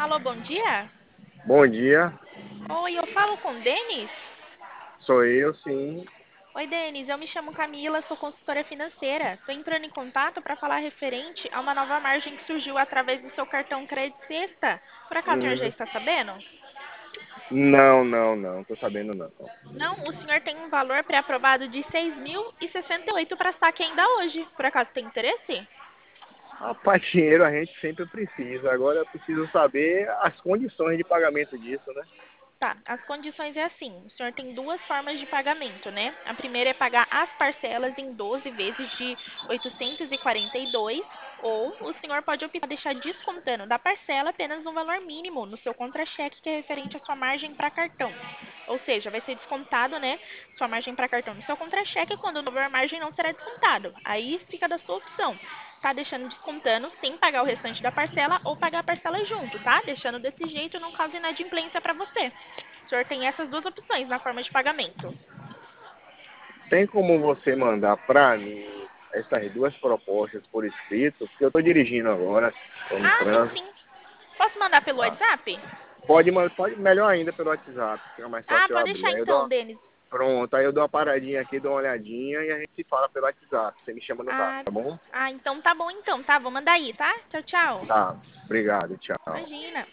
Alô, bom dia? Bom dia, Oi, eu falo com o Denis? sou eu, sim. Oi, Denis, eu me chamo Camila, sou consultora financeira. Estou entrando em contato para falar referente a uma nova margem que surgiu através do seu cartão Crédito Sexta. Por acaso o senhor já Hum, está sabendo? não, tô sabendo não. Não, o senhor tem um valor pré-aprovado de 6.068 para saque ainda hoje. Por acaso tem interesse? Rapaz, dinheiro a gente sempre precisa. Agora eu preciso saber as condições de pagamento disso, né? Tá, as condições é assim, o senhor tem duas formas de pagamento, né? A primeira é pagar as parcelas em 12 vezes de 842, ou o senhor pode optar por deixar descontando da parcela apenas um valor mínimo no seu contra-cheque que é referente à sua margem para cartão. Ou seja, vai ser descontado, né, sua margem para cartão no seu contra-cheque quando não houver margem não será descontado. Aí fica da sua opção. Tá deixando descontando sem pagar o restante da parcela ou pagar a parcela junto, tá? Deixando desse jeito não causa inadimplência para você. O senhor tem essas duas opções na forma de pagamento. Tem como você mandar pra mim essas duas propostas por escrito? Porque eu tô dirigindo agora, tô no Ah, sim, trânsito. sim. Posso mandar pelo Tá. WhatsApp? Pode, melhor ainda pelo WhatsApp, fica mais Ah, fácil eu pode abrir. deixar Aí eu dou então, uma... Denis. Pronto, aí eu dou uma paradinha aqui, dou uma olhadinha e a gente se fala pelo WhatsApp. Você me chama no zap, Ah, tá bom? então tá bom então, tá? Vou mandar aí, tá? Tchau, tchau. Tá, obrigado, tchau. Imagina.